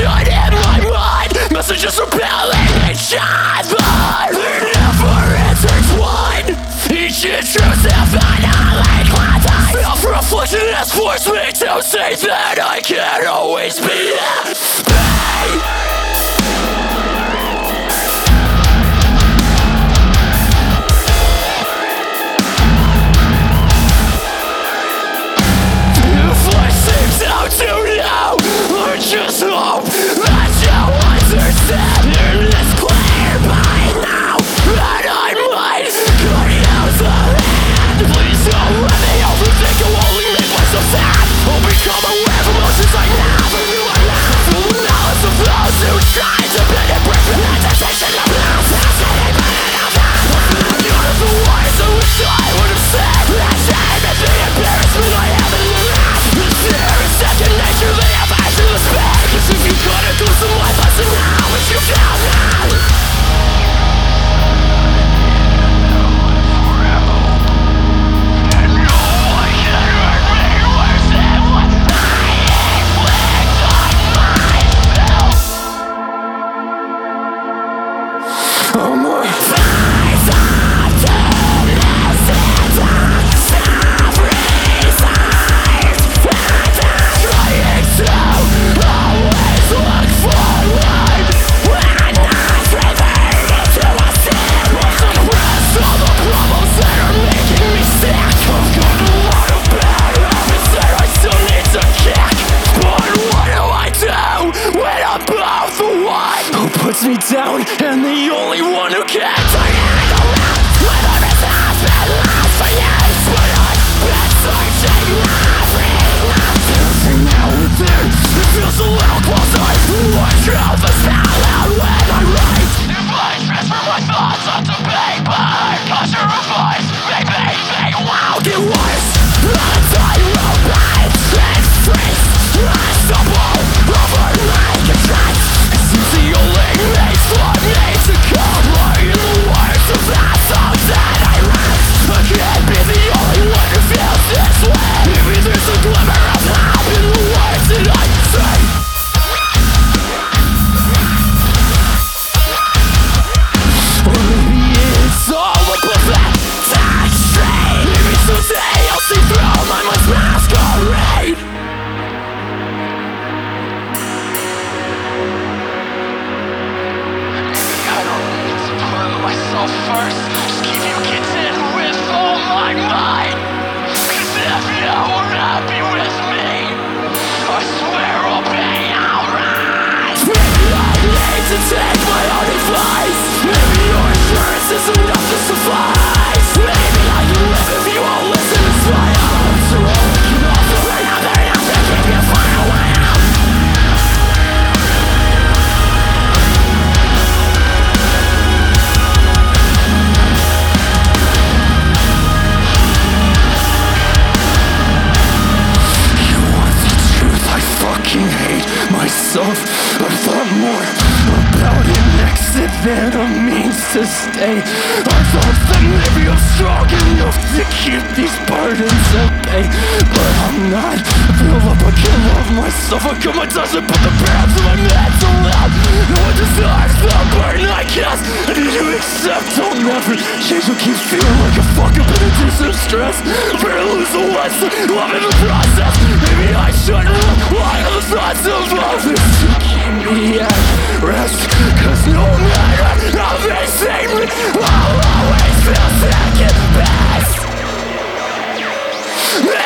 confusion in my mind. Messages repelling each other. They never intertwine. Each intrusive annihilate quantum. Self-reflection has forced me to say that I can't always be happy. To know, or just hope that you understand. It is clear by now that I might could use a hand. Please don't let me overthink. It will only make myself sad. I'll become aware of emotions I never knew I had. Full of knowledge of those who try to bend and break the hesitation of love. Fascinating, but enough time. None of the words in which I would have said that shame and the embarrassment I haven't lived. There is second nature, they have eyes in the spare. Cause if you couldn't do some life lesson now, it's you down now. Puts me down, and the only one who can turn it around. Whether this has been lost for years, but I've been searching every now and then. It feels a little closer. What truth is found out when I write? If I transfer my thoughts onto paper, cause your advice, maybe they won't get worse. On a tightrope, I freeze. I stumble over like a track. The only place for me to come are in the words of that song that I write. I can't be the only one who feels this way. Maybe there's a glimmer of hope in the words that I say. Or maybe it's all a pathetic shame. Maybe someday I'll see through my mind's masquerade. First, just keep you content with all my mind. Cause if you were happy with me, I swear I'll be alright. Maybe I need to take my own advice. Maybe your assurance is enough to suffice. Maybe I can live if you won't listen to my arms are all I can offer. Another enough to keep you far away. Hate myself. I've thought more about an exit than a means to stay. I thought that maybe I'm strong enough to keep these burdens at bay, but I'm not. I feel up, I can't love myself. I cut my touch and put the path to my mental health. No one deserves the burden I cast. I need to accept I'll never change. What keeps feeling like a fuck up and inducing stress. Better lose the ones that love in the process. Maybe I shouldn't rely on the thoughts of others to keep me at rest. Cause no matter how they say me, I'll always feel second best.